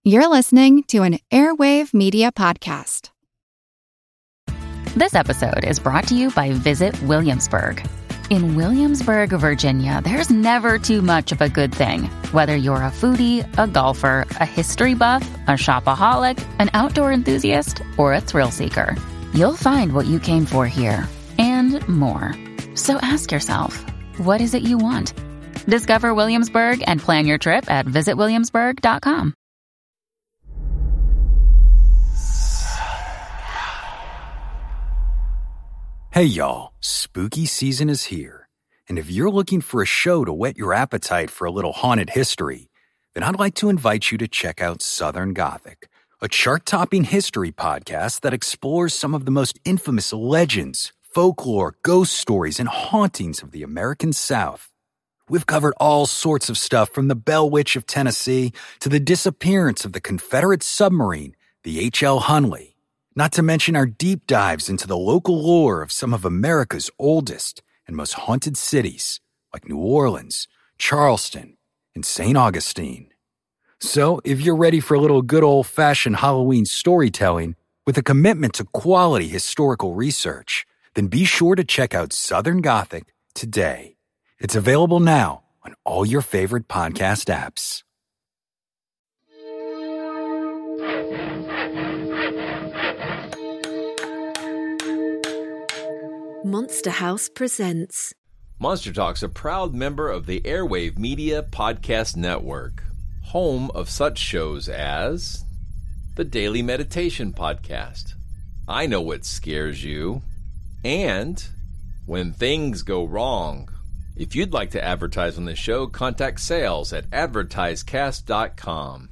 You're listening to an Airwave Media Podcast. This episode is brought to you by Visit Williamsburg. In Williamsburg, Virginia, there's never too much of a good thing. Whether you're a foodie, a golfer, a history buff, a shopaholic, an outdoor enthusiast, or a thrill seeker, you'll find what you came for here and more. So ask yourself, what is it you want? Discover Williamsburg and plan your trip at visitwilliamsburg.com. Hey y'all, spooky season is here. And if you're looking for a show to whet your appetite for a little haunted history, then I'd like to invite you to check out Southern Gothic, a chart-topping history podcast that explores some of the most infamous legends, folklore, ghost stories, and hauntings of the American South. We've covered all sorts of stuff from the Bell Witch of Tennessee to the disappearance of the Confederate submarine, the H.L. Hunley. Not to mention our deep dives into the local lore of some of America's oldest and most haunted cities, like New Orleans, Charleston, and St. Augustine. So, if you're ready for a little good old-fashioned Halloween storytelling with a commitment to quality historical research, then be sure to check out Southern Gothic today. It's available now on all your favorite podcast apps. Monster House presents. Monster Talk's a proud member of the Airwave Media Podcast Network, home of such shows as the Daily Meditation Podcast, I Know What Scares You, and When Things Go Wrong. If you'd like to advertise on this show, contact sales at advertisecast.com.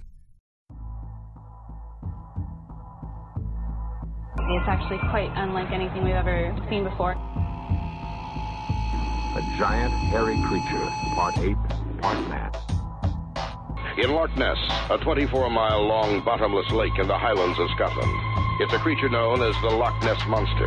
It's actually quite unlike anything we've ever seen before. A giant, hairy creature, part ape, part man. In Loch Ness, a 24-mile-long bottomless lake in the Highlands of Scotland. It's a creature known as the Loch Ness Monster.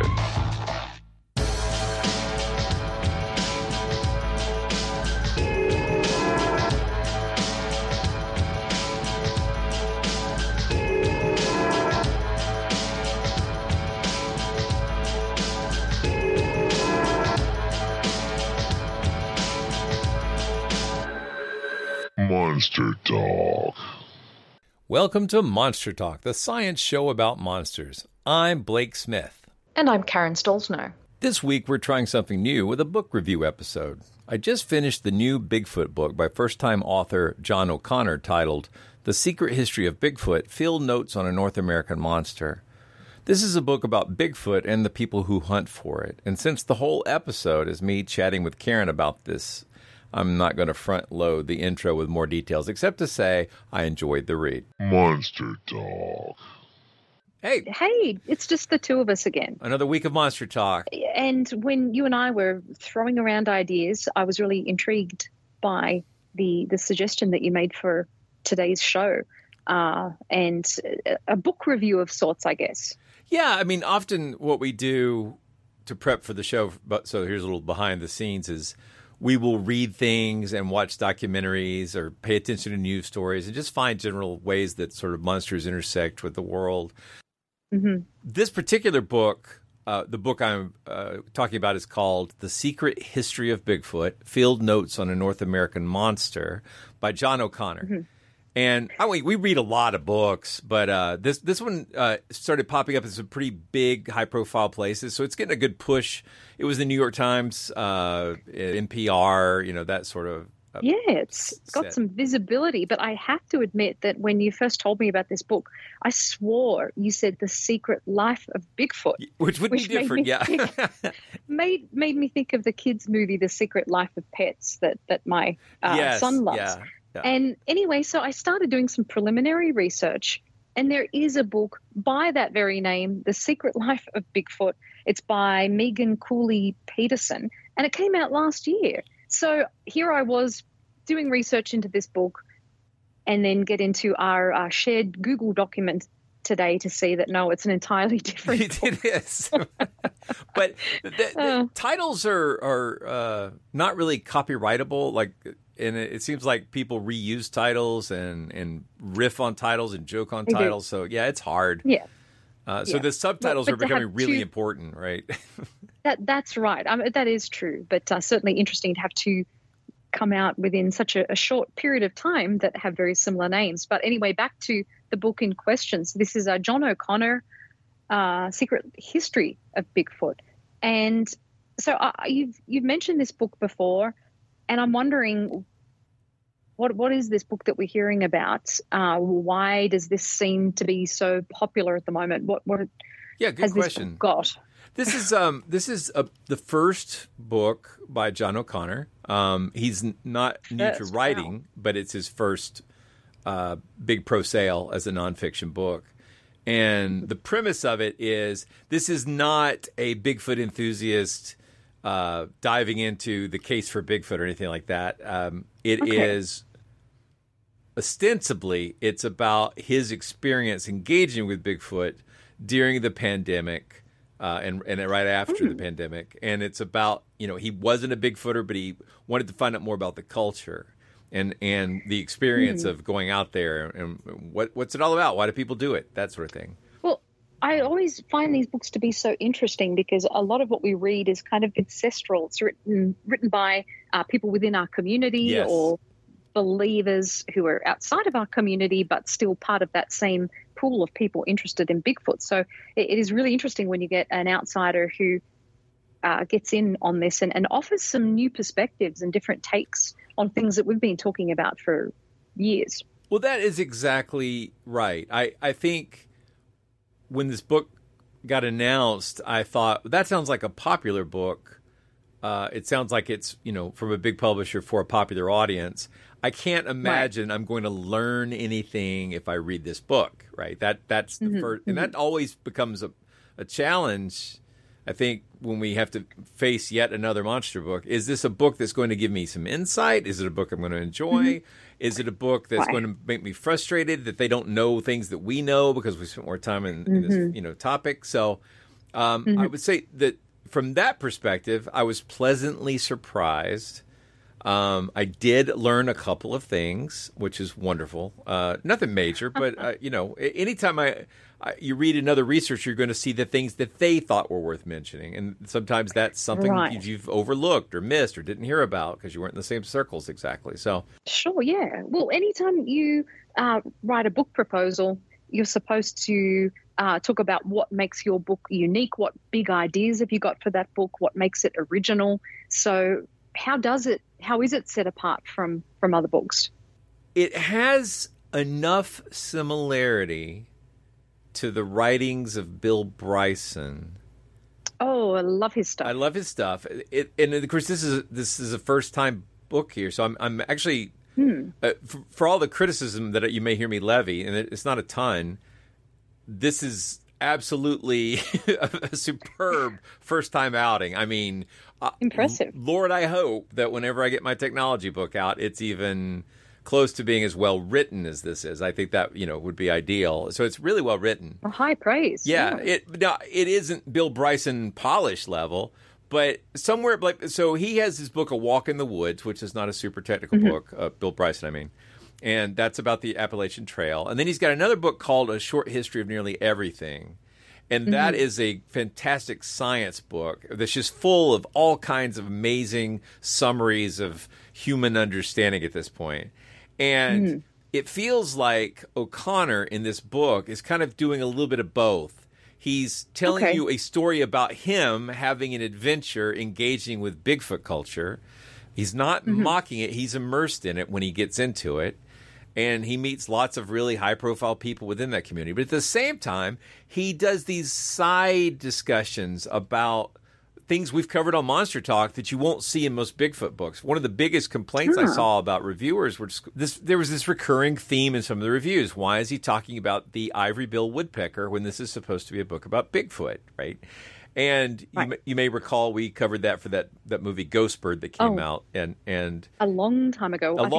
Monster Talk. Welcome to Monster Talk, the science show about monsters. I'm Blake Smith. And I'm Karen Stolzno. This week we're trying something new with a book review episode. I just finished the new Bigfoot book by first-time author John O'Connor titled The Secret History of Bigfoot, Field Notes on a North American Monster. This is a book about Bigfoot and the people who hunt for it. And since the whole episode is me chatting with Karen about this, I'm not going to front load the intro with more details, except to say I enjoyed the read. Monster Talk. Hey, it's just the two of us again. Another week of Monster Talk. And when you and I were throwing around ideas, I was really intrigued by the suggestion that you made for today's show, and a book review of sorts, I guess. Yeah, I mean, often what we do to prep for the show, so here's a little behind the scenes, is we will read things and watch documentaries or pay attention to news stories and just find general ways that sort of monsters intersect with the world. Mm-hmm. This particular book, the book I'm talking about, is called The Secret History of Bigfoot, Field Notes on a North American Monster by John O'Connor. Mm-hmm. And we read a lot of books, but this one started popping up in some pretty big, high-profile places. So it's getting a good push. It was the New York Times, NPR, that sort of. Yeah, it's got some visibility. But I have to admit that when you first told me about this book, I swore you said The Secret Life of Bigfoot. Which would be different, yeah. made me think of the kids' movie, The Secret Life of Pets, that my son loves. Yeah. Yeah. And anyway, so I started doing some preliminary research, and there is a book by that very name, The Secret Life of Bigfoot. It's by Megan Cooley Peterson, and it came out last year. So here I was doing research into this book and then get into our shared Google document today to see that, no, it's an entirely different book. It is. But the titles are not really copyrightable. Like, and it seems like people reuse titles and riff on titles and joke on titles. So yeah, it's hard. Yeah. So the subtitles are becoming really important, right? That's right. That is true, but certainly interesting to have two come out within such a short period of time that have very similar names. But anyway, back to the book in question. So this is John O'Connor, Secret History of Bigfoot. And so you've mentioned this book before, and I'm wondering, what is this book that we're hearing about? Why does this seem to be so popular at the moment? What good has question. This book got? This is the first book by John O'Connor. He's not new to writing, but it's his first big pro sale as a nonfiction book. And the premise of it is this is not a Bigfoot enthusiast diving into the case for Bigfoot or anything like that. It is ostensibly, it's about his experience engaging with Bigfoot during the pandemic. And right after the pandemic. And it's about, he wasn't a Bigfooter, but he wanted to find out more about the culture and the experience of going out there and what's it all about? Why do people do it? That sort of thing. Well, I always find these books to be so interesting because a lot of what we read is kind of ancestral. It's written by people within our community or believers who are outside of our community, but still part of that same pool of people interested in Bigfoot. So it is really interesting when you get an outsider who gets in on this and offers some new perspectives and different takes on things that we've been talking about for years. Well, that is exactly right. I think when this book got announced, I thought, that sounds like a popular book. It sounds like it's, from a big publisher for a popular audience. I can't imagine I'm going to learn anything if I read this book, right? That's the first, and that always becomes a challenge, I think, when we have to face yet another monster book. Is this a book that's going to give me some insight? Is it a book I'm going to enjoy? Is it a book that's going to make me frustrated that they don't know things that we know because we spent more time in this, topic? So I would say that from that perspective, I was pleasantly surprised. I did learn a couple of things, which is wonderful. Nothing major, but anytime you read another researcher, you're going to see the things that they thought were worth mentioning, and sometimes that's something you've overlooked or missed or didn't hear about because you weren't in the same circles exactly. So sure, yeah. Well, anytime you write a book proposal, you're supposed to talk about what makes your book unique, what big ideas have you got for that book, what makes it original. So how is it set apart from other books? It has enough similarity to the writings of Bill Bryson. Oh, I love his stuff. I love his stuff. And of course, this is a first time book here, so I'm actually for all the criticism that you may hear me levy, and it's not a ton. This is absolutely a superb first time outing. I mean, impressive. Lord, I hope that whenever I get my technology book out, it's even close to being as well written as this is. I think that would be ideal. So it's really well written. Well, high praise. Yeah, it isn't Bill Bryson polish level, but somewhere so he has his book A Walk in the Woods, which is not a super technical book. Bill Bryson, I mean. And that's about the Appalachian Trail. And then he's got another book called A Short History of Nearly Everything. And that is a fantastic science book that's just full of all kinds of amazing summaries of human understanding at this point. And it feels like O'Connor in this book is kind of doing a little bit of both. He's telling you a story about him having an adventure engaging with Bigfoot culture. He's not mocking it. He's immersed in it when he gets into it. And he meets lots of really high-profile people within that community. But at the same time, he does these side discussions about things we've covered on Monster Talk that you won't see in most Bigfoot books. One of the biggest complaints I saw about reviewers were there was this recurring theme in some of the reviews. Why is he talking about the ivory-billed woodpecker when this is supposed to be a book about Bigfoot, right? And you may recall we covered that for that movie Ghostbird that came out and a long time ago. But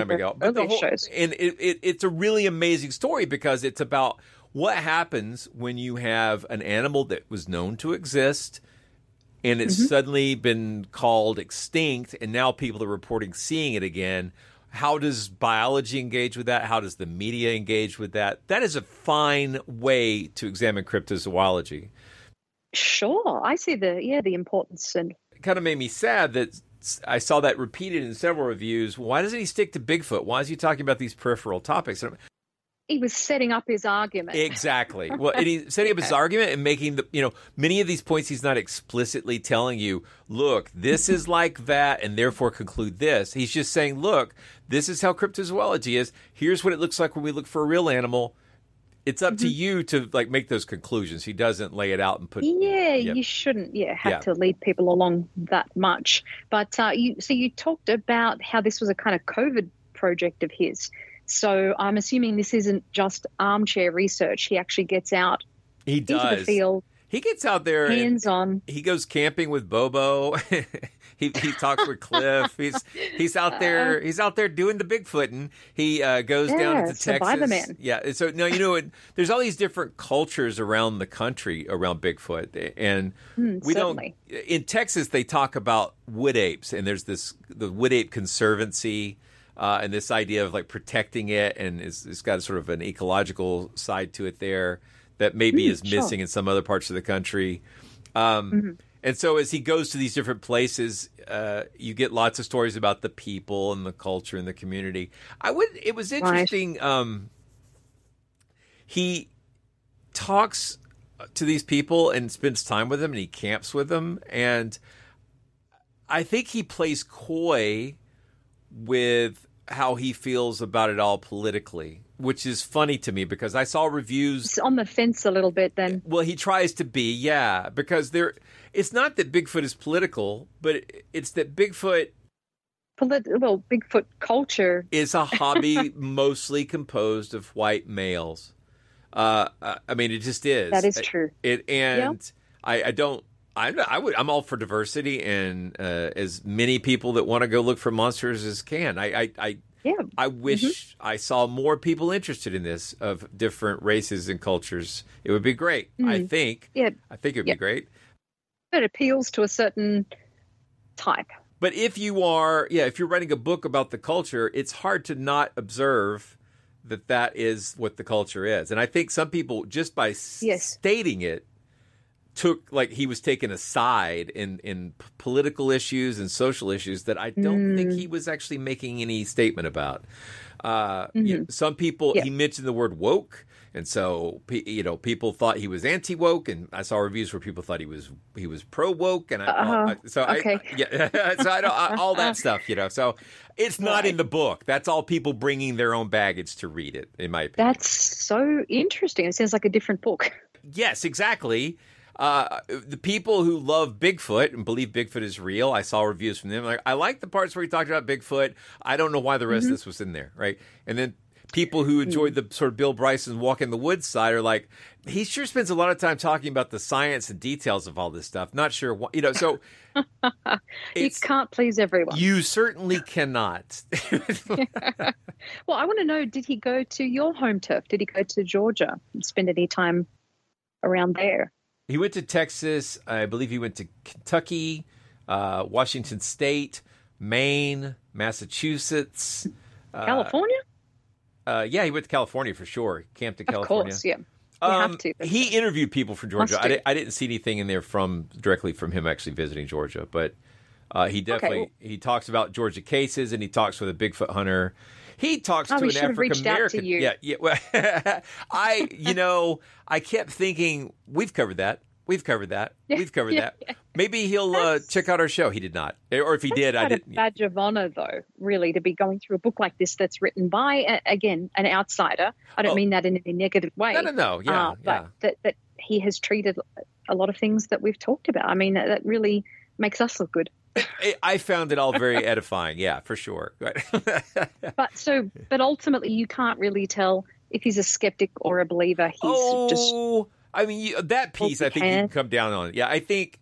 shows. And it's a really amazing story because it's about what happens when you have an animal that was known to exist and it's suddenly been called extinct, and now people are reporting seeing it again. How does biology engage with that? How does the media engage with that? That is a fine way to examine cryptozoology. Sure. I see the importance. And it kind of made me sad that I saw that repeated in several reviews. Why doesn't he stick to Bigfoot? Why is he talking about these peripheral topics? He was setting up his argument. Exactly. Well, and he's setting up his argument and making many of these points he's not explicitly telling you, look, this is like that, and therefore conclude this. He's just saying, look, this is how cryptozoology is. Here's what it looks like when we look for a real animal. It's up to you to make those conclusions. He doesn't lay it out and put. You shouldn't. Have to lead people along that much. But you talked about how this was a kind of COVID project of his. So I'm assuming this isn't just armchair research. He actually gets out into the field. He gets out there, hands-on. He goes camping with Bobo. he talks with Cliff. He's out there. He's out there doing the Bigfooting. He goes down into Texas. Man. Yeah. So no, there's all these different cultures around the country around Bigfoot, and we certainly. don't. In Texas, they talk about wood apes, and there's the Wood Ape Conservancy. And this idea of protecting it, and it's got sort of an ecological side to it there that maybe is missing in some other parts of the country. And so as he goes to these different places, you get lots of stories about the people and the culture and the community. It was interesting. Right. He talks to these people and spends time with them, and he camps with them. And I think he plays coy with how he feels about it all politically, which is funny to me because I saw reviews. It's on the fence a little bit then. Well, he tries to be, because it's not that Bigfoot is political, but it's that Bigfoot culture is a hobby mostly composed of white males. I mean, it just is. That is true. I'm all for diversity and as many people that want to go look for monsters as can. I wish I saw more people interested in this of different races and cultures. It would be great. I think. Yeah. I think it would be great. It appeals to a certain type. But if you're writing a book about the culture, it's hard to not observe that is what the culture is. And I think some people, just by stating it, he was taking a side in political issues and social issues that I don't think he was actually making any statement about. Some people, he mentioned the word woke, and so people thought he was anti-woke, and I saw reviews where people thought he was pro-woke, and all that stuff. So it's not in the book. That's all people bringing their own baggage to read it, in my opinion. That's so interesting. It sounds like a different book. Yes, exactly. The people who love Bigfoot and believe Bigfoot is real, I saw reviews from them. I like the parts where he talked about Bigfoot. I don't know why the rest of this was in there, right? And then people who enjoyed the sort of Bill Bryson walk in the woods side are like, he sure spends a lot of time talking about the science and details of all this stuff. Not sure what, so. You can't please everyone. You certainly cannot. Well, I want to know, did he go to your home turf? Did he go to Georgia and spend any time around there? He went to Texas. I believe he went to Kentucky, Washington State, Maine, Massachusetts. California? He went to California for sure. He camped in California. Of course, yeah. You have to. He interviewed people from Georgia. I didn't see anything in there directly from him actually visiting Georgia, but he definitely he talks about Georgia cases, and he talks with a Bigfoot hunter. He talks to an African American. Yeah. Well, I kept thinking we've covered that. We've covered that. Maybe he'll check out our show. He did not, or if he did, I didn't. A badge of honor, though, really, to be going through a book like this that's written by an outsider. I don't mean that in any negative way. No. But that he has treated a lot of things that we've talked about. I mean, that really makes us look good. I found it all very edifying. Yeah, for sure. But ultimately, you can't really tell if he's a skeptic or a believer. That piece, I think you can come down on. Yeah, I think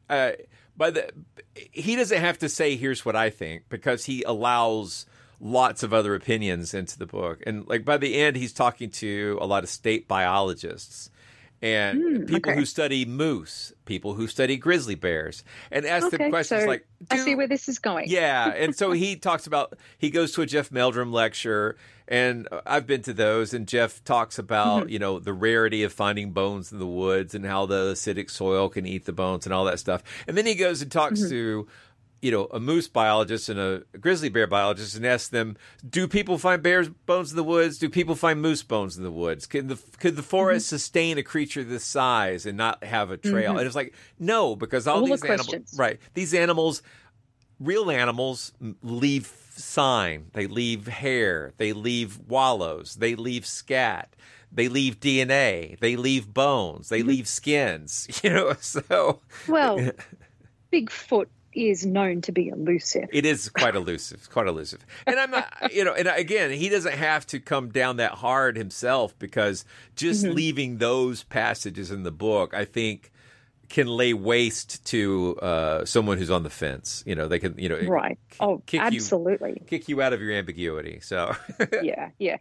he doesn't have to say, here's what I think, because he allows lots of other opinions into the book. And by the end, he's talking to a lot of state biologists. and people who study moose, people who study grizzly bears, and ask them questions like, I see where this is going. Yeah, and so he talks about, he goes to a Jeff Meldrum lecture, and I've been to those, and Jeff talks about, you know, the rarity of finding bones in the woods and how the acidic soil can eat the bones and all that stuff. And then he goes and talks to, you know, a moose biologist and a grizzly bear biologist and asks them, do people find bears bones in the woods? Do people find moose bones in the woods? Could the forest sustain a creature this size and not have a trail? And it's like, no, because all these animals, these animals, real animals leave sign, they leave hair, they leave wallows, they leave scat, they leave DNA, they leave bones, they leave skins, you know, so. Well, Bigfoot is known to be elusive. It is quite elusive, And I'm not, you know, and again, he doesn't have to come down that hard himself, because just leaving those passages in the book, I think, can lay waste to someone who's on the fence. You know, they can, you know, right. Absolutely. Kick you out of your ambiguity. So, yeah.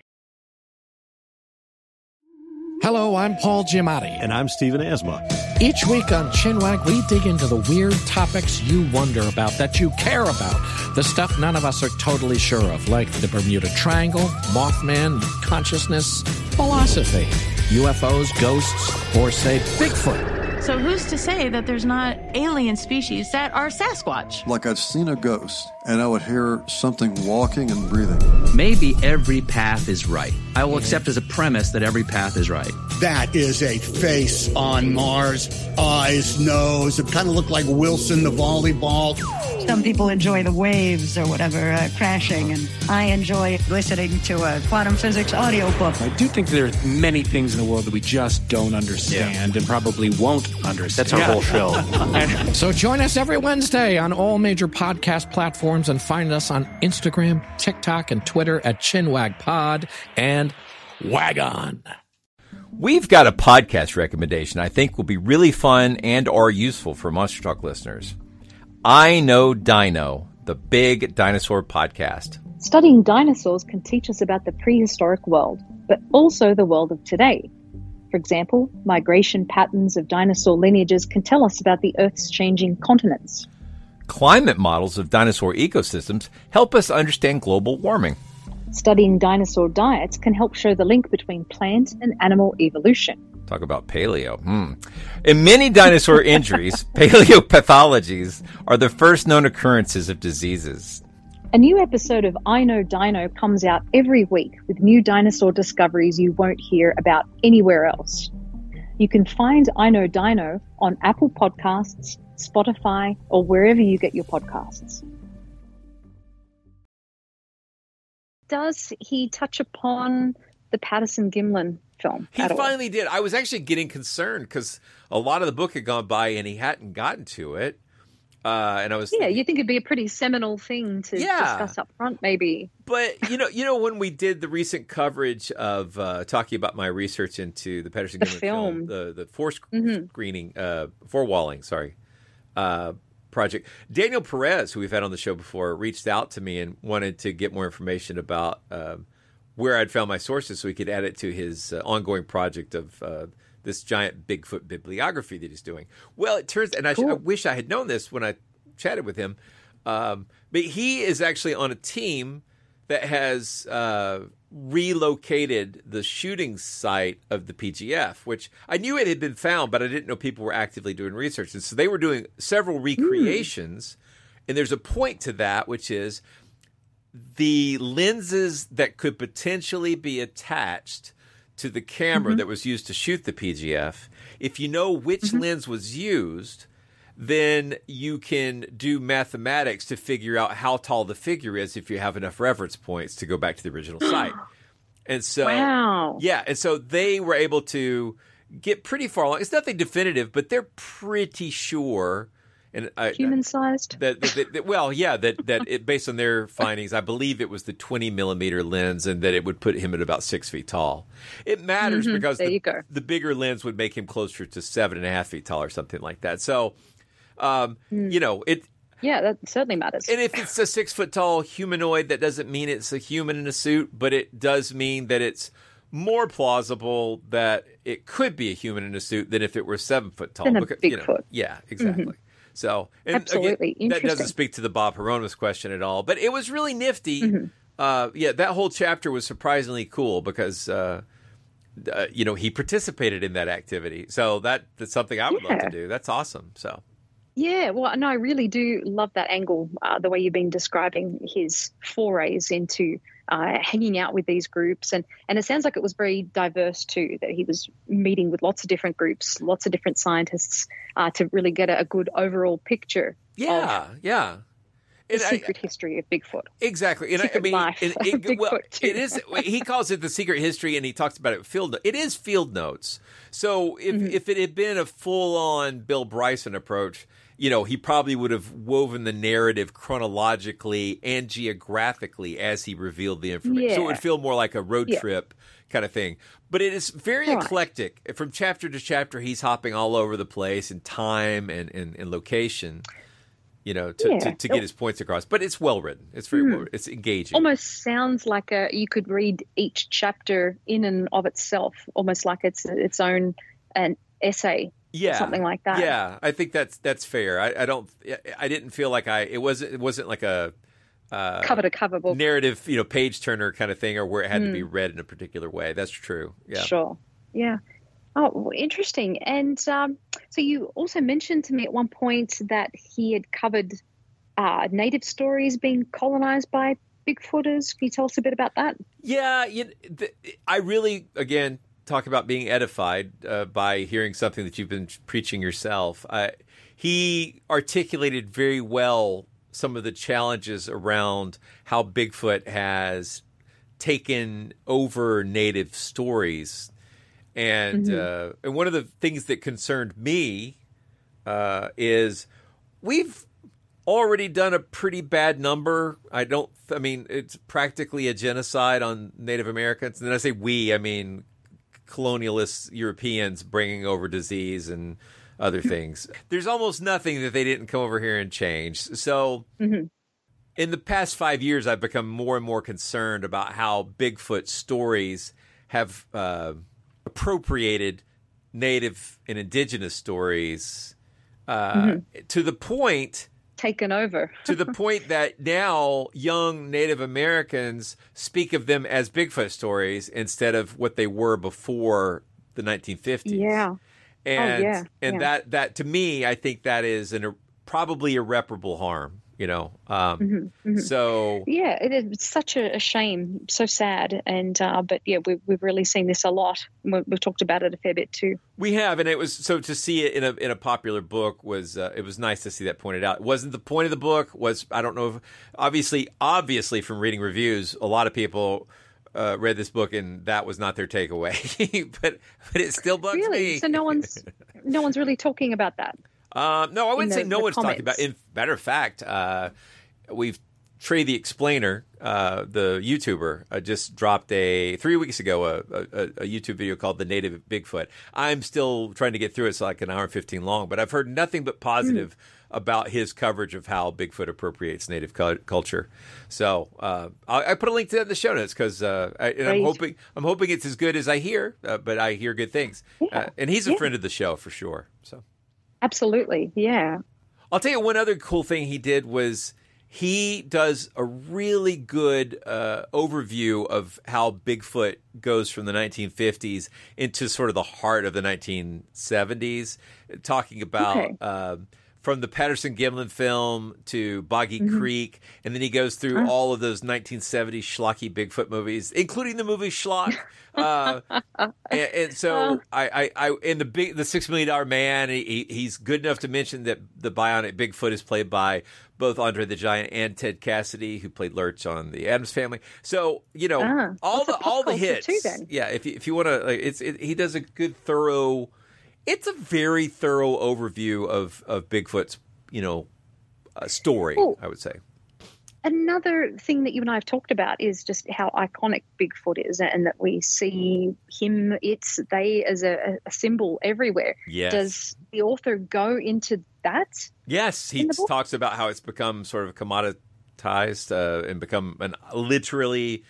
Hello, I'm Paul Giamatti. And I'm Stephen Asma. Each week on Chinwag, we dig into the weird topics you wonder about, that you care about, the stuff none of us are totally sure of, like the Bermuda Triangle, Mothman, consciousness, philosophy, UFOs, ghosts, or, say, Bigfoot. So who's to say that there's not alien species that are Sasquatch? Like I'd seen a ghost, and I would hear something walking and breathing. Maybe every path is right. I will accept as a premise that every path is right. That is a face on Mars. Eyes, nose. It kind of looked like Wilson the volleyball. Some people enjoy the waves or whatever crashing, and I enjoy listening to a quantum physics audiobook. I do think there are many things in the world that we just don't understand and probably won't understand. That's our whole show. So join us every Wednesday on all major podcast platforms and find us on Instagram, TikTok, and Twitter at ChinwagPod and Wagon. We've got a podcast recommendation I think will be really fun and or useful for Monster Talk listeners. I Know Dino, the Big Dinosaur Podcast. Studying dinosaurs can teach us about the prehistoric world, but also the world of today. For example, migration patterns of dinosaur lineages can tell us about the Earth's changing continents. Climate models of dinosaur ecosystems help us understand global warming. Studying dinosaur diets can help show the link between plant and animal evolution. Talk about paleo. In many dinosaur injuries, paleopathologies are the first known occurrences of diseases. A new episode of I Know Dino comes out every week with new dinosaur discoveries you won't hear about anywhere else. You can find I Know Dino on Apple Podcasts, Spotify, or wherever you get your podcasts. Does he touch upon the Patterson-Gimlin film? He finally did. I was actually getting concerned because a lot of the book had gone by and he hadn't gotten to it. And I was you think it'd be a pretty seminal thing to discuss up front, maybe. But you know, when we did the recent coverage of talking about my research into the Patterson-Gimlin film, the four-walling project, Daniel Perez, who we've had on the show before, reached out to me and wanted to get more information about where I'd found my sources so he could add it to his ongoing project of this giant Bigfoot bibliography that he's doing. Well, it turns, and I wish I had known this when I chatted with him, but he is actually on a team that has relocated the shooting site of the PGF, which I knew it had been found, but I didn't know people were actively doing research. And so they were doing several recreations, and there's a point to that, which is the lenses that could potentially be attached to the camera that was used to shoot the PGF. If you know which lens was used, then you can do mathematics to figure out how tall the figure is if you have enough reference points to go back to the original site. And so, and so they were able to get pretty far along. It's nothing definitive, but they're pretty sure. And human-sized? That it, based on their findings, I believe it was the 20-millimeter lens and that it would put him at about 6 feet tall. It matters because the bigger lens would make him closer to 7.5 feet tall or something like that. So, you know, it... Yeah, that certainly matters. And if it's a 6 foot tall humanoid, that doesn't mean it's a human in a suit, but it does mean that it's more plausible that it could be a human in a suit than if it were 7 foot tall. Than a because, Bigfoot. Yeah, exactly. Mm-hmm. So, and absolutely, again, that doesn't speak to the Bob Hieronymus question at all, but it was really nifty. Mm-hmm. That whole chapter was surprisingly cool because, he participated in that activity. So that's something I would love to do. That's awesome. So. Yeah, well, no, I really do love that angle, the way you've been describing his forays into hanging out with these groups. And it sounds like it was very diverse too, that he was meeting with lots of different groups, lots of different scientists to really get a good overall picture of the secret history of Bigfoot. Exactly. And life of Bigfoot too. It is, he calls it the secret history, and he talks about it it is field notes. So if it had been a full-on Bill Bryson approach, he probably would have woven the narrative chronologically and geographically as he revealed the information. Yeah. So it would feel more like a road trip kind of thing. But it is very eclectic. From chapter to chapter, he's hopping all over the place in time and location, to get his points across. But it's well written. It's very well written. It's engaging. Almost sounds like you could read each chapter in and of itself, almost like it's its own an essay. Yeah, something like that. Yeah, I think that's fair. I didn't feel like it wasn't like a cover to cover book narrative, page turner kind of thing, or where it had to be read in a particular way. That's true. Yeah, sure. Yeah. Oh, interesting. And so you also mentioned to me at one point that he had covered native stories being colonized by Bigfooters. Can you tell us a bit about that? Yeah, I really talk about being edified by hearing something that you've been preaching yourself. He articulated very well some of the challenges around how Bigfoot has taken over native stories. And and one of the things that concerned me is we've already done a pretty bad number. It's practically a genocide on Native Americans. And then I say we, I mean colonialist Europeans bringing over disease and other things. There's almost nothing that they didn't come over here and change. So in the past 5 years, I've become more and more concerned about how Bigfoot stories have appropriated native and indigenous stories to the point taken over to the point that now young Native Americans speak of them as Bigfoot stories instead of what they were before the 1950s. Yeah. And that to me, I think that is probably irreparable harm. So yeah, it is such a shame, so sad, and but yeah, we've really seen this a lot. We've talked about it a fair bit too. We have, and it was so to see it in a popular book was it was nice to see that pointed out. It wasn't the point of the book. I don't know if obviously from reading reviews, a lot of people read this book and that was not their takeaway, but it still bugs me. So no one's really talking about that. No, I wouldn't say no one's talking about it. In matter of fact, we've Trey the Explainer, the YouTuber, just dropped 3 weeks ago a YouTube video called The Native Bigfoot. I'm still trying to get through it. It's like an hour and 15 long, but I've heard nothing but positive about his coverage of how Bigfoot appropriates native culture. So I put a link to that in the show notes because I'm hoping it's as good as I hear, but I hear good things. Yeah. And he's a friend of the show for sure. So. Absolutely, yeah. I'll tell you one other cool thing he did was he does a really good overview of how Bigfoot goes from the 1950s into sort of the heart of the 1970s, talking about from the Patterson-Gimlin film to Boggy Creek, and then he goes through all of those 1970s schlocky Bigfoot movies, including the movie Schlock. And so I in the $6 Million Man, he's good enough to mention that the bionic Bigfoot is played by both Andre the Giant and Ted Cassidy, who played Lurch on the Addams Family. So all the hits. Too, then. Yeah, if you want to, he does a good thorough. It's a very thorough overview of Bigfoot's story. Well, I would say. Another thing that you and I have talked about is just how iconic Bigfoot is, and that we see him, they as a symbol everywhere. Yes. Does the author go into that? Yes, he talks about how it's become sort of commoditized and become literally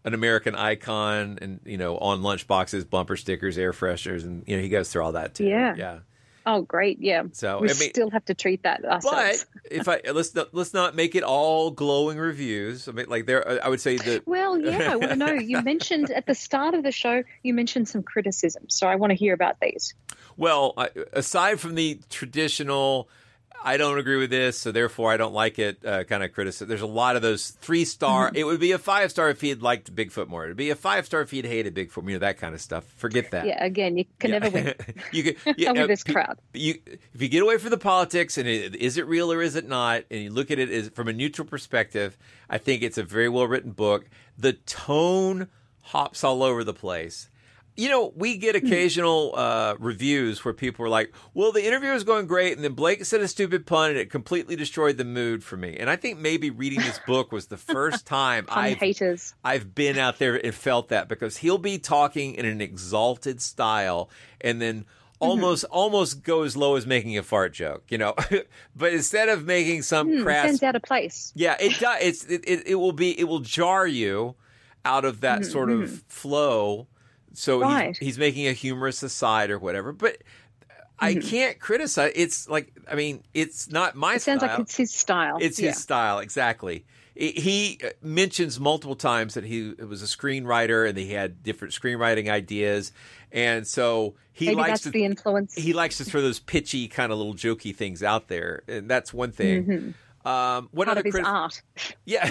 an American icon, and on lunchboxes, bumper stickers, air fresheners, and he goes through all that too. Yeah. Oh, great! Yeah. So we still have to treat that ourselves. But let's not make it all glowing reviews. I mean, like I would say that. Well, yeah, I want to know. You mentioned at the start of the show, you mentioned some criticisms, so I want to hear about these. Well, aside from the traditional, I don't agree with this, so therefore I don't like it kind of criticism. There's a lot of those 3-star. It would be a 5-star if he'd liked Bigfoot more. It would be a 5-star if he'd hated Bigfoot. That kind of stuff. Forget that. Yeah, again, you can never win. With this crowd. If you get away from the politics and is it real or is it not, and you look at it as from a neutral perspective, I think it's a very well written book. The tone hops all over the place. We get occasional reviews where people are like, well, the interview was going great, and then Blake said a stupid pun, and it completely destroyed the mood for me. And I think maybe reading this book was the first time I've been out there and felt that, because he'll be talking in an exalted style and then almost go as low as making a fart joke, But instead of making some crass... It sends out of place. Yeah, it does. It will jar you out of that sort of flow. So he's making a humorous aside or whatever, but I can't criticize. It's like, it's not my style. It sounds like it's his style. It's his style, exactly. He mentions multiple times that he was a screenwriter and he had different screenwriting ideas, and so Maybe that's the influence. He likes to throw those pitchy kind of little jokey things out there, and that's one thing. Part of his art. Yeah.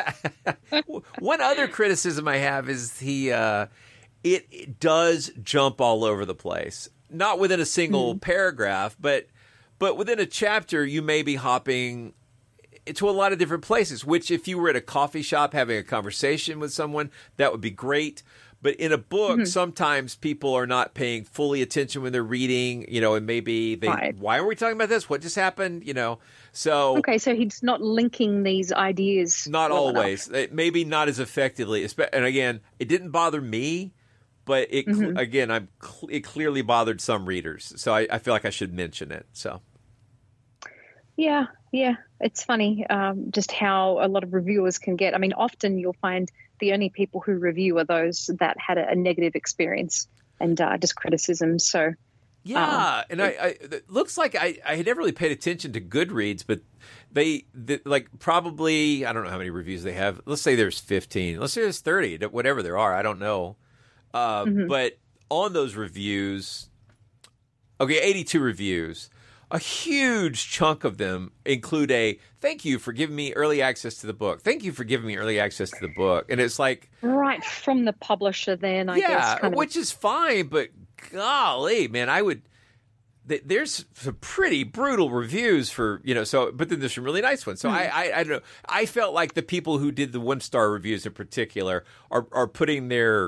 One other criticism I have is it does jump all over the place. Not within a single paragraph, but within a chapter, you may be hopping to a lot of different places, which if you were at a coffee shop having a conversation with someone, that would be great. But in a book, sometimes people are not paying fully attention when they're reading, and maybe why are we talking about this? What just happened? So. Okay, so he's not linking these ideas. Not always. Maybe not as effectively. And again, it didn't bother me. But it clearly bothered some readers, so I feel like I should mention it. So, yeah, it's funny just how a lot of reviewers can get. I mean, often you'll find the only people who review are those that had a negative experience and just criticism. So, yeah, and it looks like I had never really paid attention to Goodreads, but they probably I don't know how many reviews they have. Let's say there's 15. Let's say there's 30. Whatever there are, I don't know. But on those reviews, 82 reviews, a huge chunk of them include a thank you for giving me early access to the book. Thank you for giving me early access to the book. And it's like... Right, from the publisher then, I guess. Yeah, which is fine, but golly, man, there's some pretty brutal reviews for, but then there's some really nice ones. So I don't know. I felt like the people who did the 1-star reviews in particular are putting their...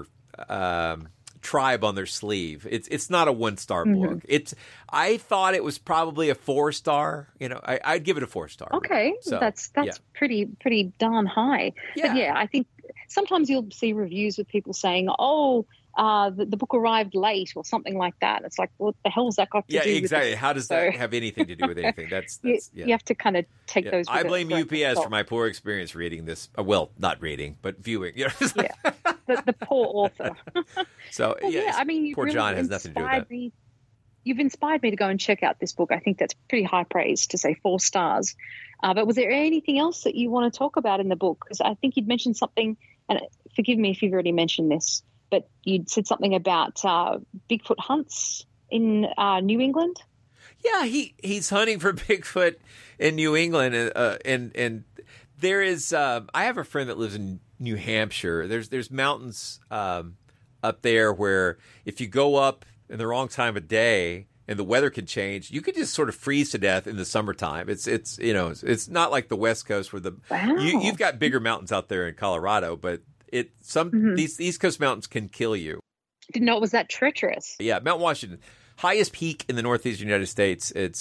tribe on their sleeve. It's not a 1-star book. I thought it was probably a 4-star. I'd give it a 4-star. Okay, so, that's pretty darn high. Yeah. But yeah, I think sometimes you'll see reviews with people saying, "Oh, the book arrived late" or something like that. It's like, what the hell's that got to do? Yeah, exactly. With How does that have anything to do with anything? That's you have to kind of take those. I blame UPS for my poor experience reading this. Well, not reading, but viewing. The poor author. So I mean, poor John has nothing to do with that. You've inspired me to go and check out this book. I think that's pretty high praise to say 4 stars. But was there anything else that you want to talk about in the book? Because I think you'd mentioned something, and forgive me if you've already mentioned this, but you'd said something about Bigfoot hunts in New England. Yeah, he's hunting for Bigfoot in New England, and there is. I have a friend that lives in New Hampshire. There's mountains up there where if you go up in the wrong time of day and the weather can change, you could just sort of freeze to death in the summertime. It's not like the West Coast where you've got bigger mountains out there in Colorado, but these East Coast mountains can kill you. Didn't know it was that treacherous. Yeah, Mount Washington, highest peak in the Northeastern United States. It's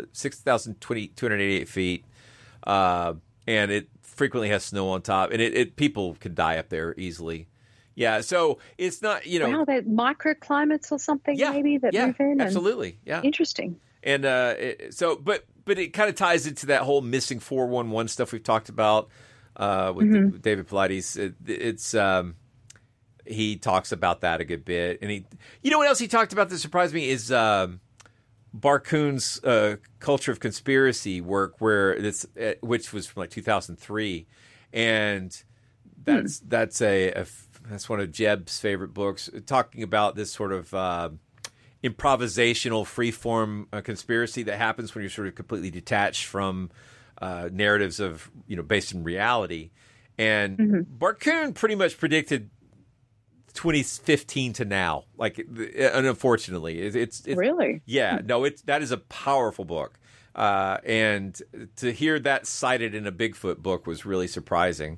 6,288 feet, and it frequently has snow on top, and people can die up there easily. Yeah, so it's not, Wow, that microclimates or something maybe that move in. Absolutely, yeah. Interesting. And but it kind of ties into that whole missing 411 stuff we've talked about with David Paulides. he talks about that a good bit. And you know what else he talked about that surprised me is Barkun's Culture of Conspiracy work, which was from like 2003, and that's one of Jeb's favorite books, talking about this sort of improvisational, freeform conspiracy that happens when you're sort of completely detached from narratives of based in reality. And Barkun pretty much predicted 2015 to now, and unfortunately, it's really that is a powerful book, and to hear that cited in a Bigfoot book was really surprising.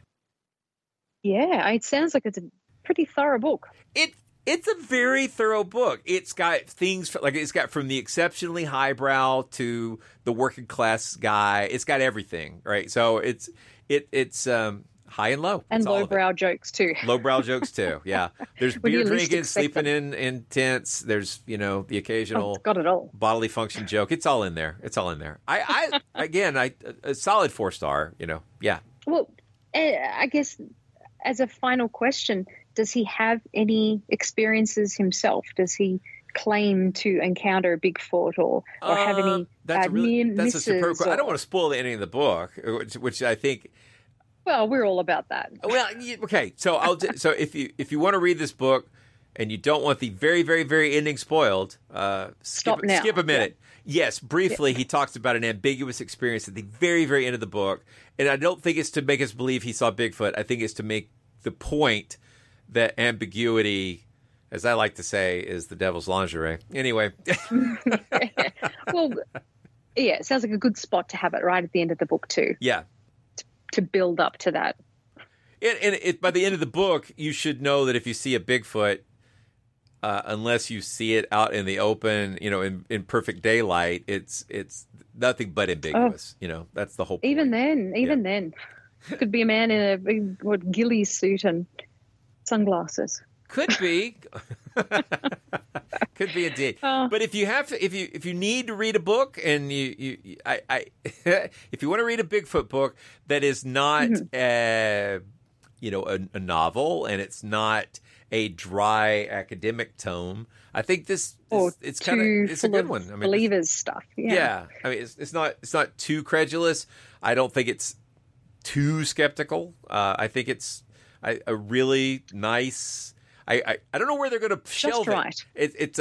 Yeah, it sounds like it's a pretty thorough book. It's a very thorough book. It's got things it's got from the exceptionally highbrow to the working class guy. It's got everything, right? So it's high and low. And lowbrow jokes too. Lowbrow jokes too, yeah. There's beer drinking, sleeping in tents. There's, the occasional got it all. Bodily function joke. It's all in there. I a solid 4-star, yeah. Well, I guess as a final question, does he have any experiences himself? Does he claim to encounter Bigfoot or have any near misses? That's a superb question. I don't want to spoil the ending of the book, which I think... Well, we're all about that. Well, okay. So if you want to read this book and you don't want the very, very, very ending spoiled, skip a minute. Yeah. Yes, briefly, he talks about an ambiguous experience at the very, very end of the book, and I don't think it's to make us believe he saw Bigfoot. I think it's to make the point that ambiguity, as I like to say, is the devil's lingerie. Anyway. Well, yeah, it sounds like a good spot to have it right at the end of the book too. Yeah. To build up to that. And by the end of the book, you should know that if you see a Bigfoot, unless you see it out in the open, in perfect daylight, it's nothing but ambiguous. That's the whole point. Even then, it could be a man in a big ghillie suit and sunglasses. Could be. Could be indeed. But if you need to read a book and if you want to read a Bigfoot book that is not a novel and it's not a dry academic tome, I think it's a good one. I mean, believers stuff. Yeah. I mean, it's not too credulous. I don't think it's too skeptical. I think it's a really nice. I don't know where they're going to shelve it.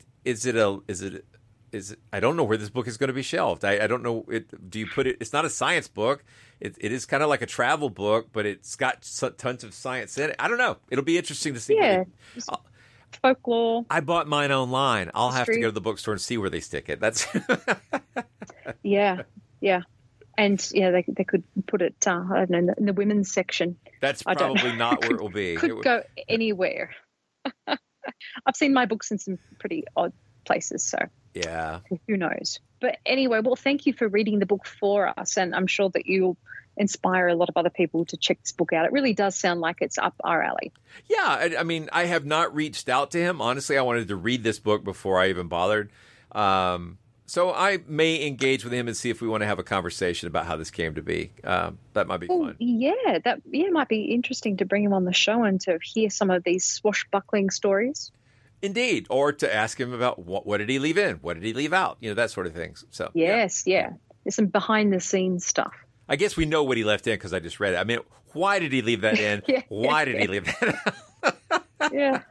I don't know where this book is going to be shelved. I don't know. Do you put it? It's not a science book. It is kind of like a travel book, but it's got tons of science in it. I don't know. It'll be interesting to see. Yeah, folklore. I bought mine online. I'll have to go to the bookstore and see where they stick it. That's yeah. And they could put it, I don't know, in the women's section. That's probably not where it will be. Could go anywhere. I've seen my books in some pretty odd places, so yeah, who knows? But anyway, well, thank you for reading the book for us, and I'm sure that you'll inspire a lot of other people to check this book out. It really does sound like it's up our alley. Yeah, I mean, I have not reached out to him. Honestly, I wanted to read this book before I even bothered. So I may engage with him and see if we want to have a conversation about how this came to be. That might be fun. Yeah, that might be interesting to bring him on the show and to hear some of these swashbuckling stories. Indeed, or to ask him about what did he leave in, what did he leave out, that sort of thing. So yes, yeah. There's some behind the scenes stuff. I guess we know what he left in because I just read it. I mean, why did he leave that in? Why did he leave that in? Yeah.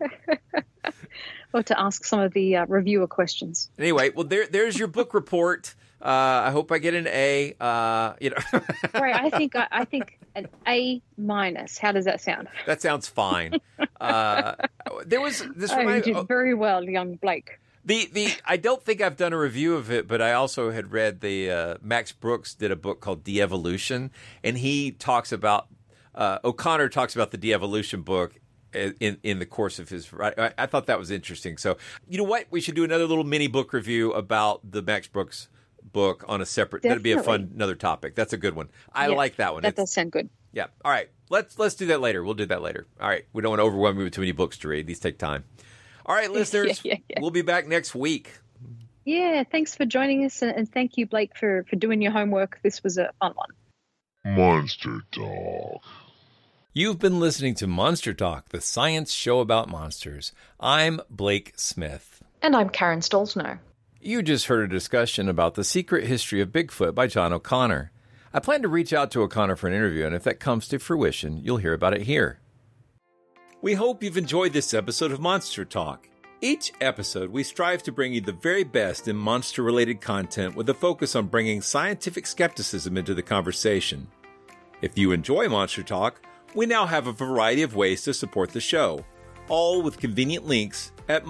Or to ask some of the reviewer questions. Anyway, well, there's your book report. I hope I get an A. Right, I think an A-. How does that sound? That sounds fine. There was this. You did very well, young Blake. I don't think I've done a review of it, but I also had read Max Brooks did a book called De-Evolution, and he talks about O'Connor talks about the De-Evolution book in the course of his. I thought that was interesting. So you know what, we should do another little mini book review about the Max Brooks book on a separate. That'd be a fun another topic. That's a good one. I like that one. That does sound good. Yeah. All right. Let's do that later. We'll do that later. All right. We don't want to overwhelm you with too many books to read. These take time. All right, listeners. We'll be back next week. Yeah. Thanks for joining us, and thank you, Blake, for doing your homework. This was a fun one. Monster Dog. You've been listening to Monster Talk, the science show about monsters. I'm Blake Smith. And I'm Karen Stolzno. You just heard a discussion about The Secret History of Bigfoot by John O'Connor. I plan to reach out to O'Connor for an interview, and if that comes to fruition, you'll hear about it here. We hope you've enjoyed this episode of Monster Talk. Each episode, we strive to bring you the very best in monster-related content with a focus on bringing scientific skepticism into the conversation. If you enjoy Monster Talk, we now have a variety of ways to support the show, all with convenient links at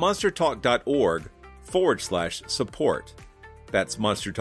monstertalk.org/support. That's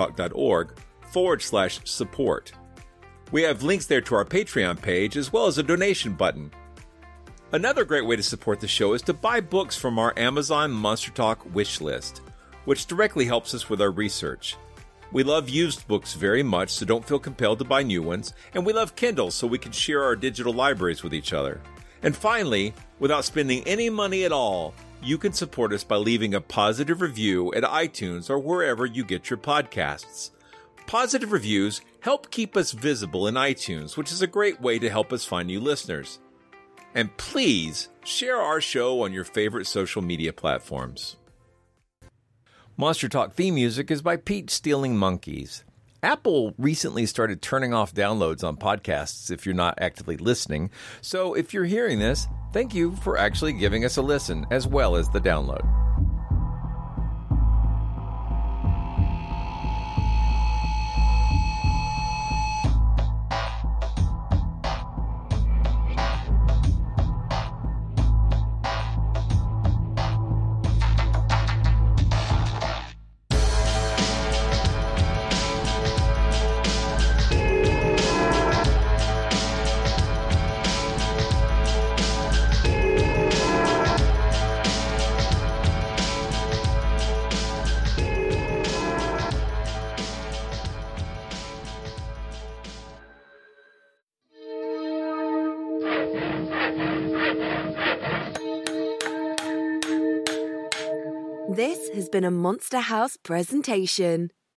monstertalk.org/support. We have links there to our Patreon page as well as a donation button. Another great way to support the show is to buy books from our Amazon Monster Talk wish list, which directly helps us with our research. We love used books very much, so don't feel compelled to buy new ones, and we love Kindle so we can share our digital libraries with each other. And finally, without spending any money at all, you can support us by leaving a positive review at iTunes or wherever you get your podcasts. Positive reviews help keep us visible in iTunes, which is a great way to help us find new listeners. And please share our show on your favorite social media platforms. Monster Talk theme music is by Peach Stealing Monkeys. Apple recently started turning off downloads on podcasts if you're not actively listening. So if you're hearing this, thank you for actually giving us a listen as well as the download. This has been a Monster House presentation.